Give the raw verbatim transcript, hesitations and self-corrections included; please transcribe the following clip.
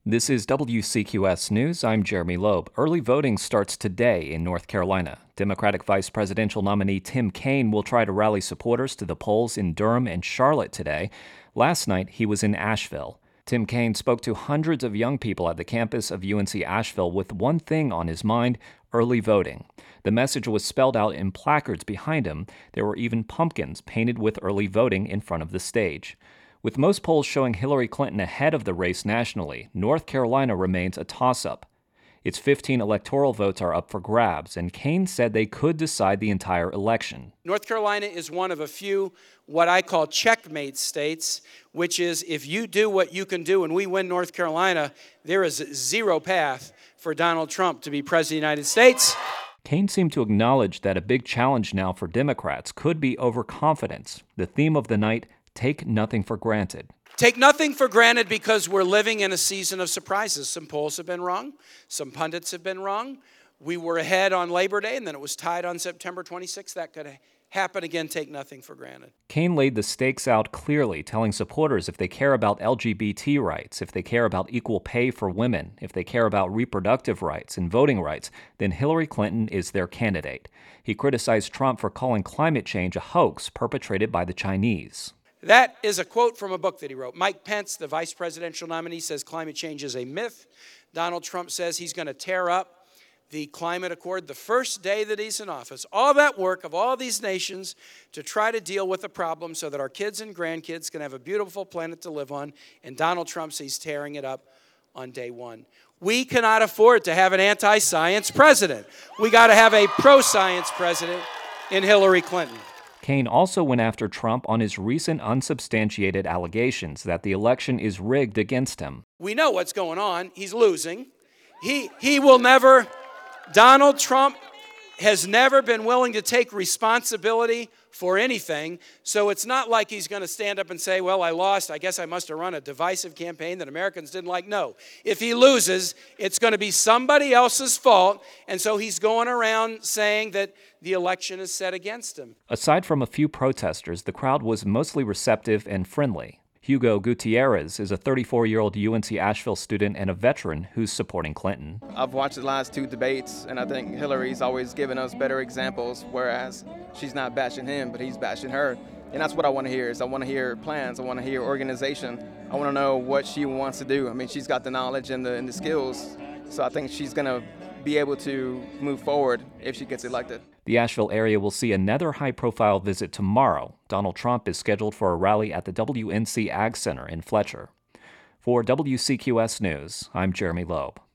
This is W C Q S News. I'm Jeremy Loeb. Early voting starts today in North Carolina. Democratic vice presidential nominee Tim Kaine will try to rally supporters to the polls in Durham and Charlotte today. Last night, he was in Asheville. Tim Kaine spoke to hundreds of young people at the campus of U N C Asheville with one thing on his mind: early voting. The message was spelled out in placards behind him. There were even pumpkins painted with early voting in front of the stage. With most polls showing Hillary Clinton ahead of the race nationally, North Carolina remains a toss-up. Its fifteen electoral votes are up for grabs, and Kaine said they could decide the entire election. North Carolina is one of a few what I call checkmate states, which is if you do what you can do and we win North Carolina, there is zero path for Donald Trump to be president of the United States. Kaine seemed to acknowledge that a big challenge now for Democrats could be overconfidence. The theme of the night: take nothing for granted. Take nothing for granted because we're living in a season of surprises. Some polls have been wrong. Some pundits have been wrong. We were ahead on Labor Day, and then it was tied on September twenty-sixth. That could happen again. Take nothing for granted. Kaine laid the stakes out clearly, telling supporters if they care about L G B T rights, if they care about equal pay for women, if they care about reproductive rights and voting rights, then Hillary Clinton is their candidate. He criticized Trump for calling climate change a hoax perpetrated by the Chinese. That is a quote from a book that he wrote. Mike Pence, the vice presidential nominee, says climate change is a myth. Donald Trump says he's going to tear up the climate accord the first day that he's in office. All that work of all these nations to try to deal with the problem so that our kids and grandkids can have a beautiful planet to live on, and Donald Trump says he's tearing it up on day one. We cannot afford to have an anti-science president. We got to have a pro-science president in Hillary Clinton. Kaine also went after Trump on his recent unsubstantiated allegations that the election is rigged against him. We know what's going on. He's losing. He, he will never, Donald Trump has never been willing to take responsibility for anything, so it's not like he's going to stand up and say, well, I lost, I guess I must have run a divisive campaign that Americans didn't like. No. If he loses, it's going to be somebody else's fault, and so he's going around saying that the election is set against him. Aside from a few protesters, the crowd was mostly receptive and friendly. Hugo Gutierrez is a thirty-four-year-old U N C Asheville student and a veteran who's supporting Clinton. I've watched the last two debates, and I think Hillary's always given us better examples, whereas she's not bashing him, but he's bashing her. And that's what I want to hear, is I want to hear plans, I want to hear organization. I want to know what she wants to do. I mean, she's got the knowledge and the, and the skills, so I think she's going to be able to move forward if she gets elected. The Asheville area will see another high-profile visit tomorrow. Donald Trump is scheduled for a rally at the W N C Ag Center in Fletcher. For W C Q S News, I'm Jeremy Loeb.